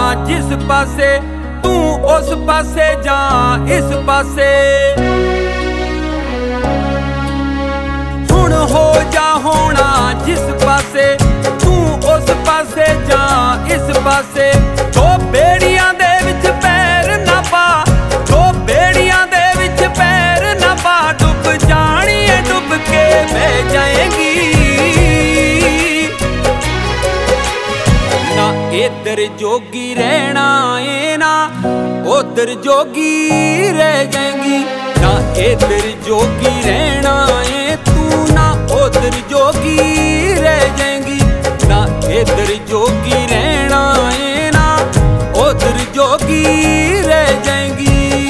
जिस पासे तू उस पासे जा इस पासे। हुण हो जा होना जिस पासे तू उस पासे जा इस पासे। दो बेड़ियां दे विच पैर ना पा, दो बेड़ियां दे विच पैर ना पा। डुब जानी है डुब के बह जाएगी। ना इधर जोगी रहना है ना उधर जोगी रह जाएंगी। ना इधर जोगी रहना है तू ना उधर जोगी रह जाएंगी। ना इधर जोगी रहना है ना उधर जोगी रह जाएंगी।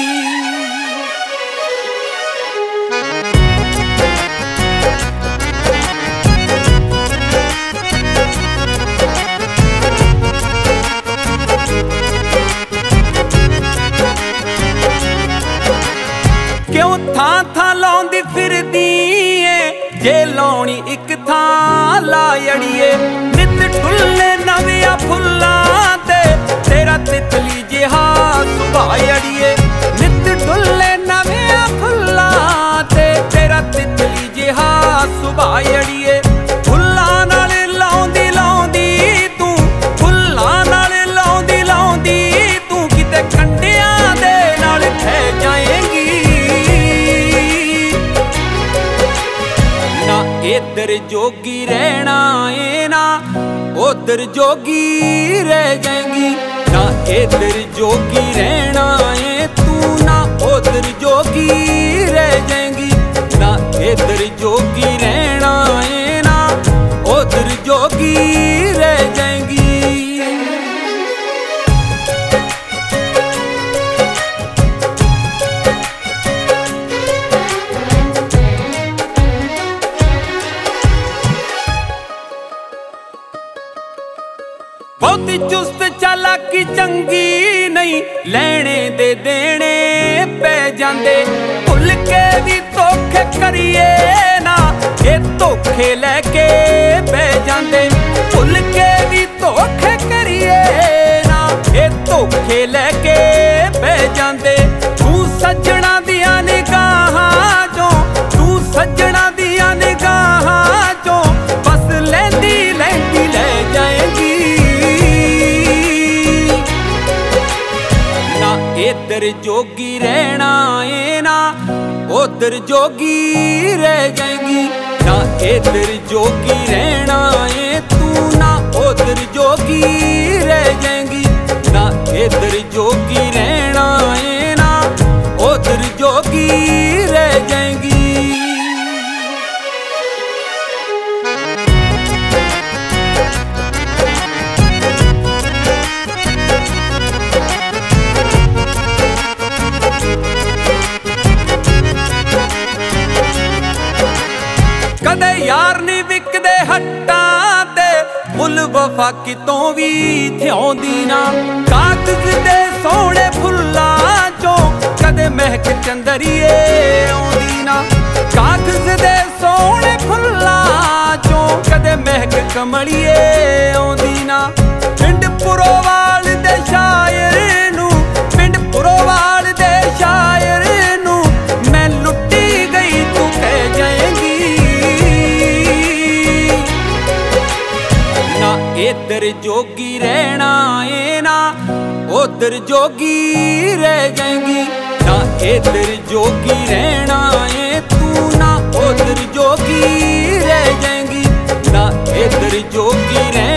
क्यों थां थां लाउंदी फिरदी ऐ जे लाउणी इक थां ला अड़िए। नित ढुल्ले नविया फुल्लां ते तेरा तितली जिहा सुभाऽ अड़िए। नित ढुल्ले नविया फुल्लां ते तेरा तितली जिहा सुभाऽ अड़िए। फुल्लां नाल लाउंदी लाउंदी तू, फुल्लां नाल लाउंदी लाउंदी तू किते कंडियां दे नाल ठह जाएगी। ना इधर जोगी रहना है ना उधर जोगी रह जाएंगी। ना इधर जोगी रहना है तू ना उधर जोगी रह जाएंगी। ना इधर जोगी रहना है ना उधर जोगी रह जाएंगी। बहुती चुस्त चालाकी चंगी नहीं, लेने दे देने पै जांदे। भुल के भी धोखे करिए ना ये धोखे लैके बह जांदे। भुल के भी धोखे करिए ना ये धोखे लैके बह जांदे। तू सज्जणा दियां निगाहां चों, तू सज्जणा दियां निगाहां चों बस लैंदी लैंदी लै जाएगी। ना इधर जोगी रहना है ना उधर जोगी रह जाएंगी। ना इधर जोगी रहना है तू ना उधर जोगी रह जाएंगी। ना इधर जोगी रहना है ना उधर जोगी रह जाएंगी। कदे यार नहीं विकदे हट्टां ते मुल वफा कितों भी थिआउंदी ना। कागज दे सोहणे फुल्लां चों कदे महक चंदरिए आउंदी ना। कागज दे सोहणे फुल्लां चों कदे महक कमलिए आउंदी ना। पिंड पुरोवाल दे शायर नूं, पिंड पुरोवाल दे शायर नूं मैं लुट्टी गई तू कह जाएंगी। ना इधर जोगी रहना है ना उधर जोगी रह जाएंगी। ना इधर जोगी रहना है तू ना उधर जोगी रह जाएंगी। ना इधर जोगी रह